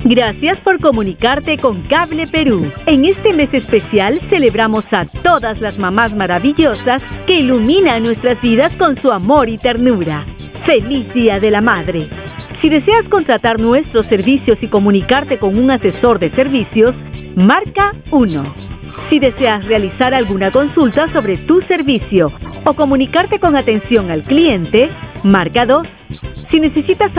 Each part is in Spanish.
Gracias por comunicarte con Cable Perú. En este mes especial celebramos a todas las mamás maravillosas que iluminan nuestras vidas con su amor y ternura. ¡Feliz Día de la Madre! Si deseas contratar nuestros servicios y comunicarte con un asesor de servicios, marca 1. Si deseas realizar alguna consulta sobre tu servicio o comunicarte con atención al cliente, marca 2. Si necesitas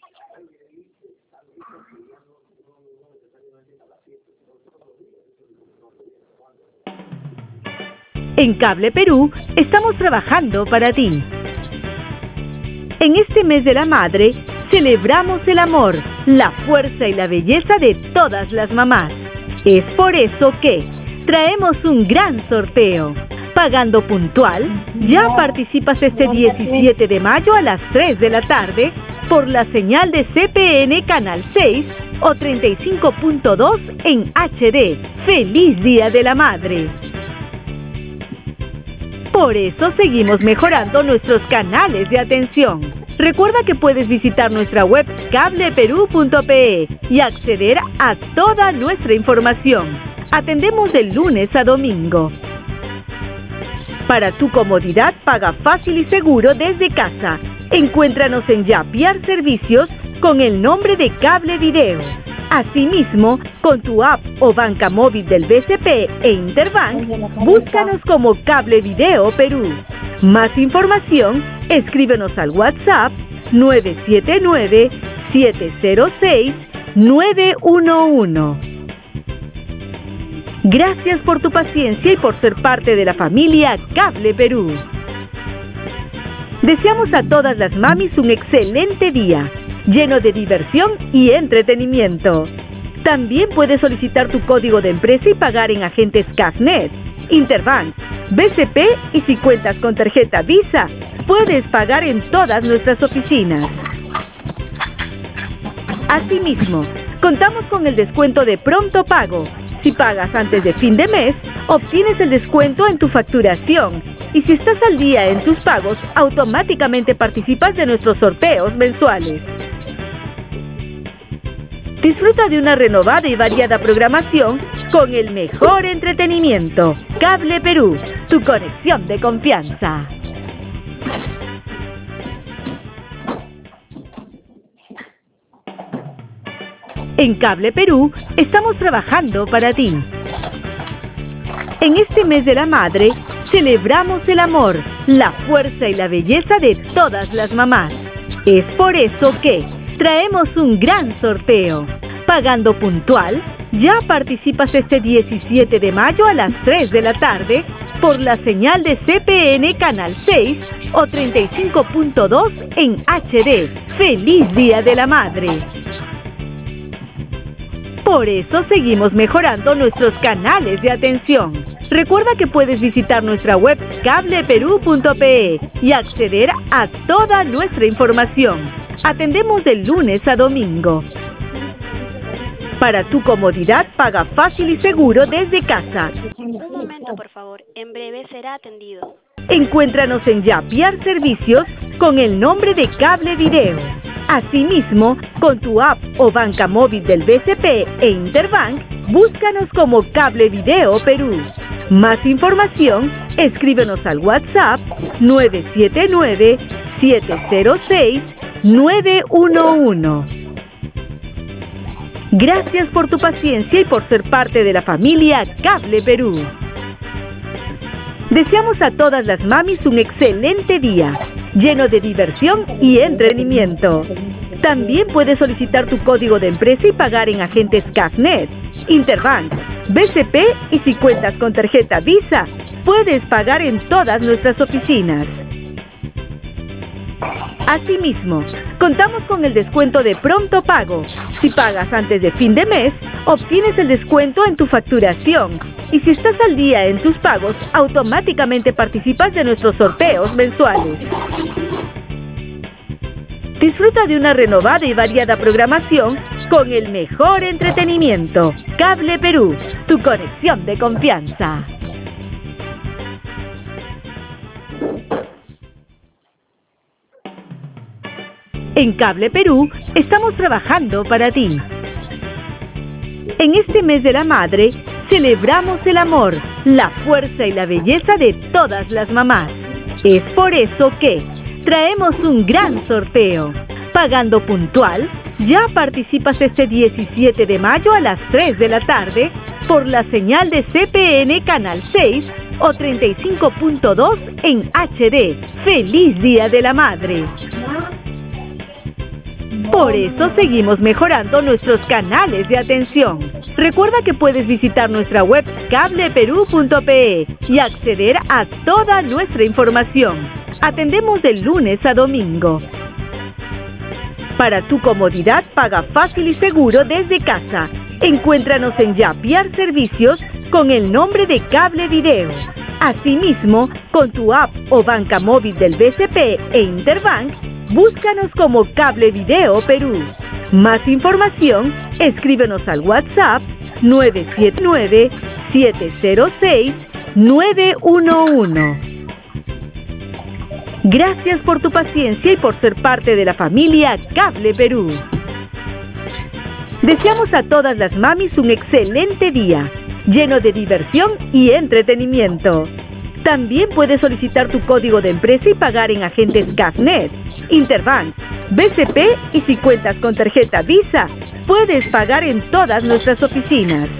En Cable Perú estamos trabajando para ti. En este mes de la madre, celebramos el amor, la fuerza y la belleza de todas las mamás. Es por eso que traemos un gran sorteo. Pagando puntual, ya participas este 17 de mayo a las 3 de la tarde por la señal de CPN Canal 6 o 35.2 en HD. ¡Feliz Día de la Madre! Por eso seguimos mejorando nuestros canales de atención. Recuerda que puedes visitar nuestra web cableperú.pe y acceder a toda nuestra información. Atendemos de lunes a domingo. Para tu comodidad, paga fácil y seguro desde casa. Encuéntranos en Yapiar Servicios con el nombre de Cable Video. Asimismo, con tu app o banca móvil del BCP e Interbank, búscanos como Cable Video Perú. Más información, escríbenos al WhatsApp 979-706-911. Gracias por tu paciencia y por ser parte de la familia Cable Perú. Deseamos a todas las mamis un excelente día, lleno de diversión y entretenimiento. También puedes solicitar tu código de empresa y pagar en agentes Cafnet, Interbank, BCP y si cuentas con tarjeta Visa, puedes pagar en todas nuestras oficinas. Asimismo, contamos con el descuento de pronto pago. Si pagas antes de fin de mes, obtienes el descuento en tu facturación. Y si estás al día en tus pagos, automáticamente participas de nuestros sorteos mensuales. Disfruta de una renovada y variada programación con el mejor entretenimiento. Cable Perú, tu conexión de confianza. En Cable Perú estamos trabajando para ti. En este mes de la madre, celebramos el amor, la fuerza y la belleza de todas las mamás. Es por eso que traemos un gran sorteo. Pagando puntual, ya participas este 17 de mayo a las 3 de la tarde por la señal de CPN Canal 6 o 35.2 en HD. ¡Feliz Día de la Madre! Por eso seguimos mejorando nuestros canales de atención. Recuerda que puedes visitar nuestra web cableperú.pe y acceder a toda nuestra información. Atendemos de lunes a domingo. Para tu comodidad, paga fácil y seguro desde casa. Un momento, por favor. En breve será atendido. Encuéntranos en Yapiar Servicios con el nombre de Cable Video. Asimismo, con tu app o banca móvil del BCP e Interbank, búscanos como Cable Video Perú. Más información, escríbenos al WhatsApp 979-706-911. Gracias por tu paciencia y por ser parte de la familia Cable Perú. Deseamos a todas las mamis un excelente día, lleno de diversión y entretenimiento. También puedes solicitar tu código de empresa y pagar en agentes Cafnet, Interbank, BCP y si cuentas con tarjeta Visa, puedes pagar en todas nuestras oficinas. Asimismo, contamos con el descuento de pronto pago. Si pagas antes de fin de mes, obtienes el descuento en tu facturación. Y si estás al día en tus pagos, automáticamente participas de nuestros sorteos mensuales. Disfruta de una renovada y variada programación con el mejor entretenimiento. Cable Perú, tu conexión de confianza. En Cable Perú estamos trabajando para ti. En este mes de la madre, celebramos el amor, la fuerza y la belleza de todas las mamás. Es por eso que traemos un gran sorteo. Pagando puntual, ya participas este 17 de mayo a las 3 de la tarde por la señal de CPN Canal 6 o 35.2 en HD. ¡Feliz Día de la Madre! Por eso seguimos mejorando nuestros canales de atención. Recuerda que puedes visitar nuestra web cableperú.pe y acceder a toda nuestra información. Atendemos de lunes a domingo. Para tu comodidad, paga fácil y seguro desde casa. Encuéntranos en Yapiar Servicios con el nombre de Cable Video. Asimismo, con tu app o banca móvil del BCP e Interbank, búscanos como Cable Video Perú. Más información, escríbenos al WhatsApp 979-706-911. Gracias por tu paciencia y por ser parte de la familia Cable Perú. Deseamos a todas las mamis un excelente día, lleno de diversión y entretenimiento. También puedes solicitar tu código de empresa y pagar en agentes Cafnet, Interbank, BCP y si cuentas con tarjeta Visa, puedes pagar en todas nuestras oficinas.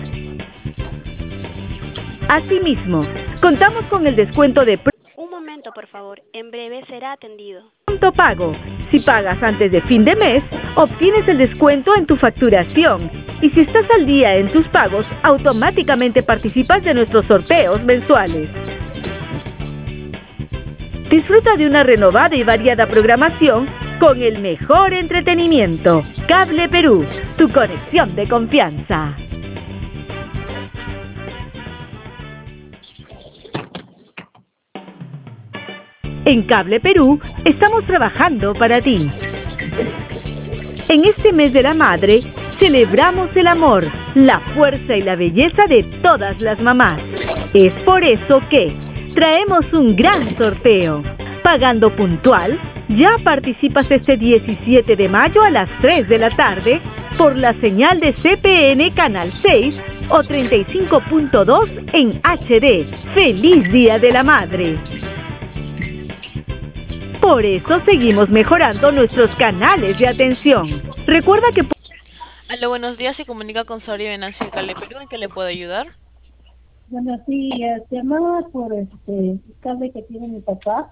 Asimismo, contamos con el descuento de Un momento, por favor. En breve será atendido. Pronto Pago. Si pagas antes de fin de mes, obtienes el descuento en tu facturación. Y si estás al día en tus pagos, automáticamente participas de nuestros sorteos mensuales. Disfruta de una renovada y variada programación con el mejor entretenimiento. Cable Perú, tu conexión de confianza. En Cable Perú estamos trabajando para ti. En este mes de la madre, celebramos el amor, la fuerza y la belleza de todas las mamás. Es por eso que traemos un gran sorteo. Pagando puntual, ya participas este 17 de mayo a las 3 de la tarde por la señal de CPN Canal 6 o 35.2 en HD. ¡Feliz Día de la Madre! Por eso seguimos mejorando nuestros canales de atención. Recuerda que... Aló, buenos días, se comunica con Sabri Venancio de Cable Perú, ¿en qué le puedo ayudar? Buenos días, llamaba por cable que tiene mi papá.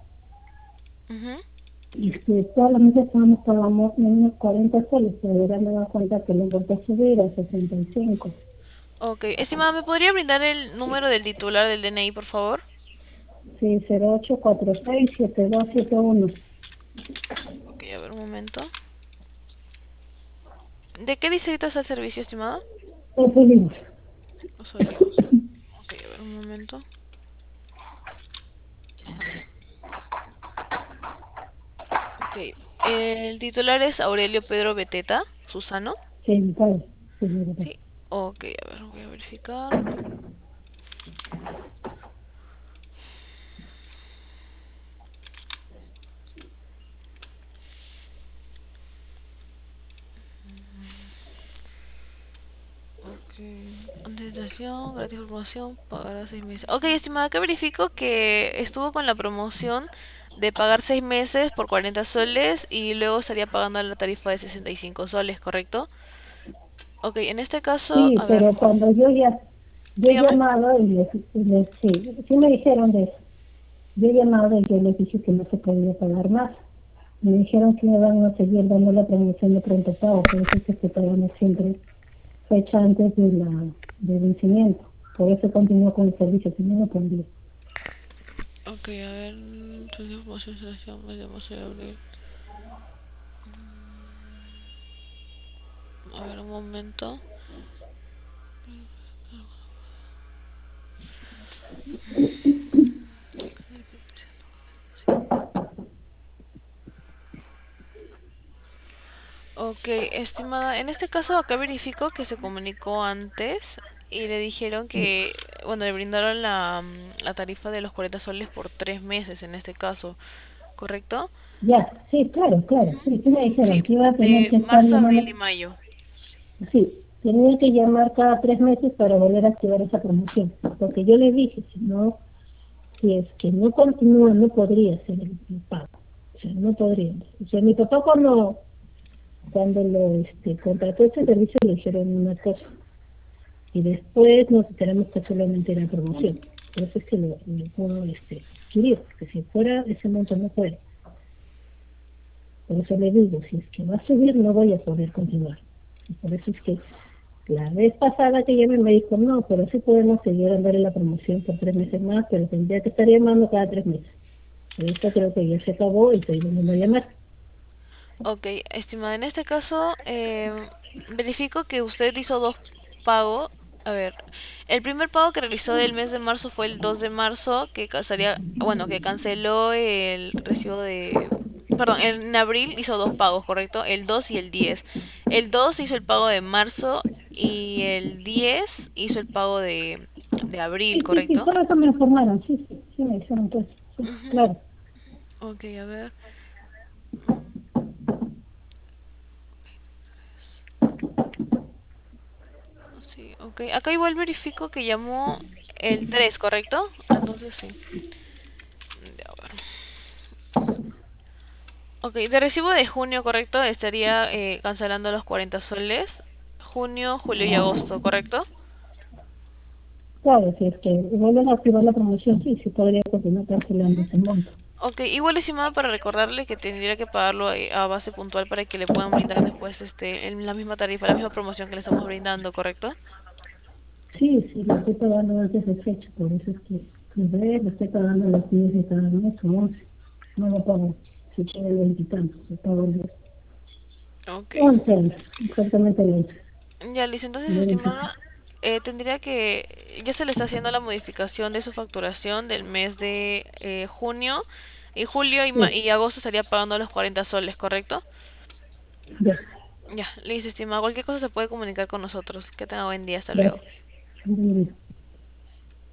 Y todos los meses pagamos menos 40 soles, pero ahora me da cuenta que le importa subir a 65. Ok, estimada, ¿me podría brindar el número del titular del DNI, por favor? Sí, 0846-7271. Ok, a ver un momento. ¿De qué distrito es el servicio, estimada? Los Olivos. Los Olivos. Ok, a ver un momento. Ok, el titular es Aurelio Pedro Beteta, Susano. Sí, mi padre. Sí, ok, a ver, voy a verificar. Anticipación, gratis promoción, pagará 6 meses. Ok, estimada, acá verifico que estuvo con la promoción de pagar 6 meses por 40 soles y luego estaría pagando la tarifa de 65 soles, ¿correcto? Ok, en este caso, Sí, a ver, pero cuando yo he dígame. llamado sí me dijeron de eso. Yo he llamado y yo les dije que no se podía pagar más. Me dijeron que me van a seguir dando la promoción de pronto pago, por eso es que estoy pagando siempre fecha antes del vencimiento. Por eso continúo con el servicio, si no, no pondría. Ok, a ver, entonces promoción, mes de marzo y abril. A ver, un momento. Ok, estimada, en este caso acá verifico que se comunicó antes y le dijeron que, bueno, le brindaron la tarifa de los 40 soles por 3 meses en este caso, ¿correcto? Ya, sí, claro, sí me dijeron Sí, que iba a tener de que estar marzo, abril llamando. y mayo. Sí, tenía que llamar cada 3 meses para volver a activar esa promoción. Porque yo le dije, si es que no continúa, no podría hacer el pago. O sea, no podría. O sea, mi papá cuando lo contrató ese servicio le dijeron una cosa. Y después nos enteramos que solamente era promoción. Por eso es que lo puedo adquirir, porque si fuera ese monto no puede. Por eso le digo, si es que va a subir no voy a poder continuar. Y por eso es que la vez pasada que llamé me dijo, no, pero sí podemos seguir dándole la promoción por 3 meses más, pero tendría que estar llamando cada 3 meses. Pero esto creo que ya se acabó y estoy volviendo a llamar. Ok, estimada, en este caso, verifico que usted hizo dos pagos. A ver, el primer pago que realizó del mes de marzo fue el 2 de marzo, que bueno, que canceló el recibo de... Perdón, en abril hizo dos pagos, ¿correcto? El 2 y el 10. El 2 hizo el pago de marzo y el 10 hizo el pago de abril, Sí, ¿correcto? por eso me informaron, sí me dijeron todo eso, sí, Ujú. claro. Ok, a ver. Sí, ok. Acá igual verifico que llamó el 3, ¿correcto? Entonces sí. Ya, a ver. Ok, de recibo de junio, ¿correcto? Estaría cancelando los 40 soles. Junio, julio y agosto, ¿correcto? Claro, si es que vuelven a activar la promoción, sí podría continuar cancelando Ujú. ese monto. Ok, igual estimado para recordarle que tendría que pagarlo a base puntual para que le puedan brindar después en la misma tarifa, la misma promoción que le estamos brindando, ¿correcto? Sí, lo estoy pagando antes de fecha, por eso es que lo estoy pagando los 10 de cada mes o 11. No lo pago si quiere el 20 y tantos, lo pago el 10. Ok. 11 años, exactamente el 11. Ya, listo. Entonces, El 11. estimada, tendría que... Ya se le está haciendo la modificación de su facturación del mes de junio. Y julio Sí, y agosto estaría pagando los 40 soles, ¿correcto? ya, Ya, listo, estimada. Cualquier cosa se puede comunicar con nosotros. Que tenga buen día. Hasta luego. gracias. Entendido.